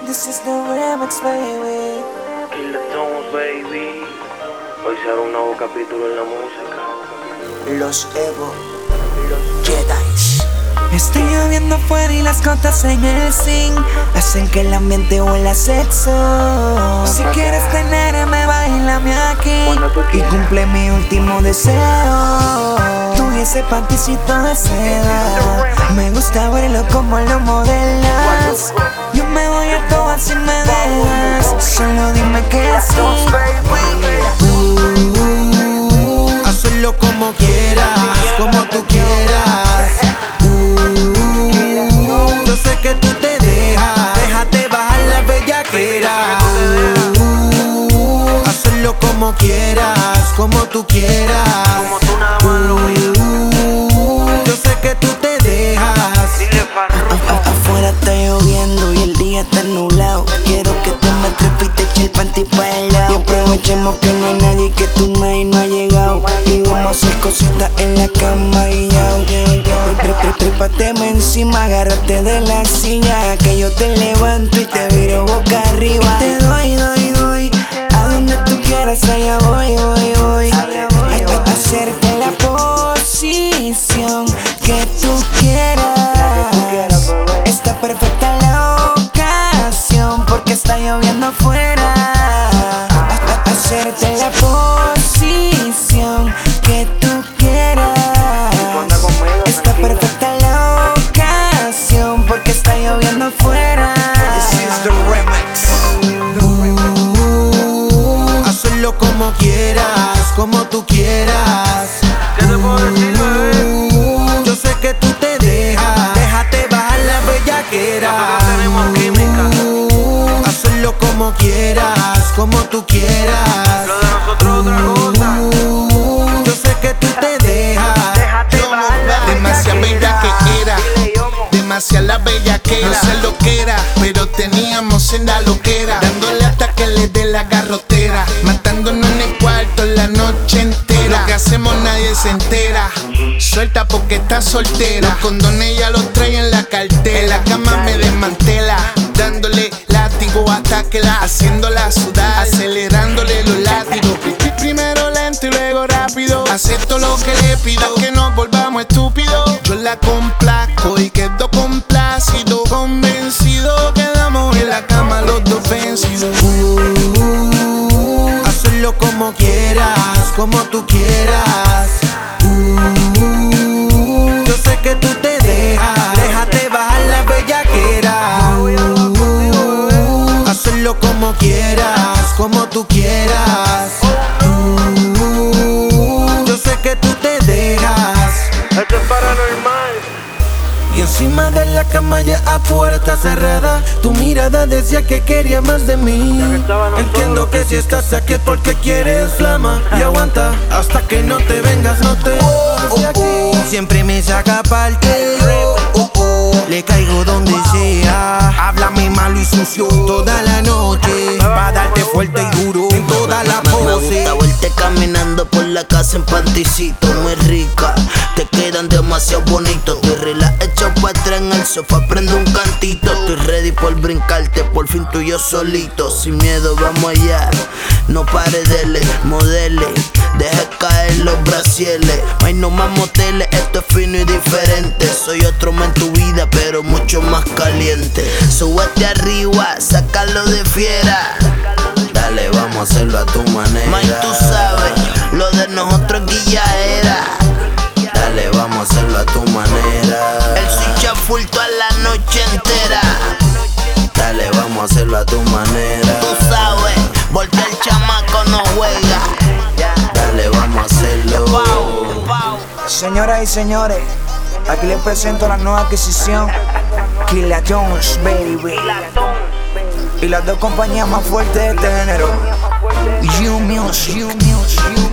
This is the remix, baby. Kill the tones, baby. Hoy será un nuevo capítulo en la música. Los Evo, los Jedis. Estoy lloviendo afuera y las gotas en el zinc hacen que el ambiente huela a sexo. Si quieres tenerme, bailame aquí y cumple mi último deseo. Tú y ese panticito de seda, me gusta verlo como lo modelas. Yo me voy a todo si me dejas, solo dime que sí. Hazlo como quieras, como tú quieras. Yo sé que tú te dejas, déjate bajar la bellaquera. Hazlo como quieras, como tú quieras. Yo sé que tú te dejas. Afuera está lloviendo y el día está nublado. Quiero que tú me trepes y te eche el panty para el lado. Y aprovechemos que no hay nadie, que tu nadie no ha llegado. Y vamos a hacer cositas en la cama y ya. Trépateme encima, agárrate de la silla, que yo te levanto y te viro boca arriba. Te doy, a donde tú quieras, allá voy. Hacerte la posición que tú quieras. Está perfecta la ocasión porque está lloviendo afuera. Hacerte la posición que tú quieras. Está perfecta la ocasión porque está lloviendo afuera. This is the remix. Hazlo como quieras, como tú quieras. ¿Qué te puedo decir, bebé? Yo sé que tú te dejas, déjate bajar la bellaquera. Nosotros tenemos química. Hazlo como quieras, como tú quieras. Lo de nosotros otra cosa. Yo sé que tú te dejas. Demasiada bella que era, demasiada bella que no sé lo que era, pero teníamos en la loquera, dándole hasta que le dé la garrotera, matándonos en el cuarto la noche entera. Lo que hacemos nadie se entera, suelta porque está soltera. Los condones ya los trae en la cartera, en la cama me desmantela, dándole látigo hasta que la haciéndola sudar, acelerándole los látigos. Primero lento y luego rápido, acepto lo que le pido, que nos volvamos estúpidos. Yo la complazco y quedo complacido, convencido, quedamos en la cama los dos vencidos. Hazlo como quieras, como tú quieras. Yo sé que tú te dejas, déjate bajar la bellaquera. Hazlo como quieras, como tú quieras. Yo sé que tú te dejas. Esto es paranormal. Y encima de la cama ya a puerta cerrada, tu mirada decía que quería más de mí. Entiendo que si estás aquí es porque quieres flama. Y aguanta hasta que no te vengas, no te vas de aquí. Siempre me saca parte, le caigo donde sea. Háblame malo y sucio toda la noche, pa' darte fuerte y duro en toda la pose. Me gusta verte caminando por la casa en panticito, muy rica. Te quedan demasiado bonitos. Estoy relax, hecho pa' atrás en el sofá, prendo un cantito. Estoy ready por brincarte, por fin tú y yo solito. Sin miedo, vamos allá. No pare, dele, modele. Deja caer los brasieles. No hay no más moteles, esto es fino y diferente. Soy otro más en tu vida, pero mucho más caliente. Súbete arriba, sácalo de fiera. Dale, vamos a hacerlo a tu manera. Mike, tú sabes, lo de nosotros aquí ya era. Dale, vamos a hacerlo a tu manera. El switch a full toda la noche entera. Dale, vamos a hacerlo a tu manera. Tú sabes, porque el chamaco no juega. Dale, vamos a hacerlo. Señoras y señores, aquí les presento la nueva adquisición, Kill the Tones, baby. Y las dos compañías más fuertes de este género, You Music.